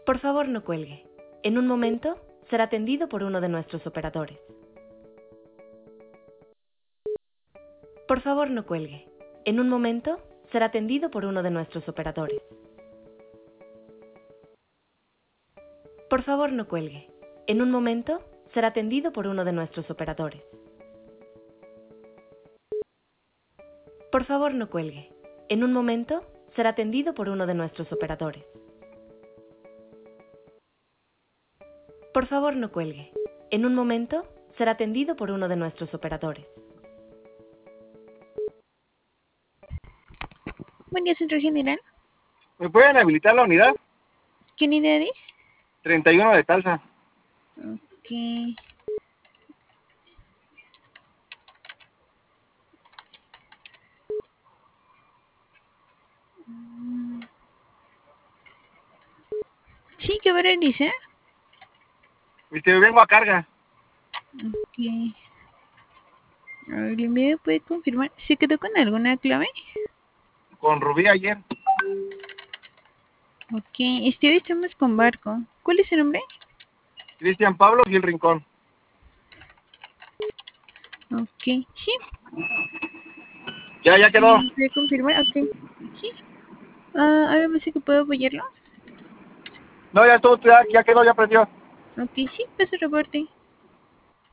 Por favor, no cuelgue. En un momento será atendido por uno de nuestros operadores. Por favor, no cuelgue. En un momento será atendido por uno de nuestros operadores. Por favor, no cuelgue. En un momento será atendido por uno de nuestros operadores. Por favor, no cuelgue. En un momento será atendido por uno de nuestros operadores. Por favor, no cuelgue. En un momento será atendido por uno de nuestros operadores. Buen día, Centro General. ¿Me pueden habilitar la unidad? ¿Qué unidad es? 31 de Calza. Ok. Sí, ¿qué horario dice? Vengo a carga. Ok. A ver, ¿el envío puede confirmar? ¿Se quedó con alguna clave? Con Rubí ayer. Ok, hoy estamos con barco. ¿Cuál es su nombre? Cristian Pablo Gil Rincón. Ok, sí. Ya quedó. ¿Puede confirmar? Ok, sí. ¿Algo más que puedo apoyarlo? No, ya quedó, ya prendió. Ok, sí, paso reporte.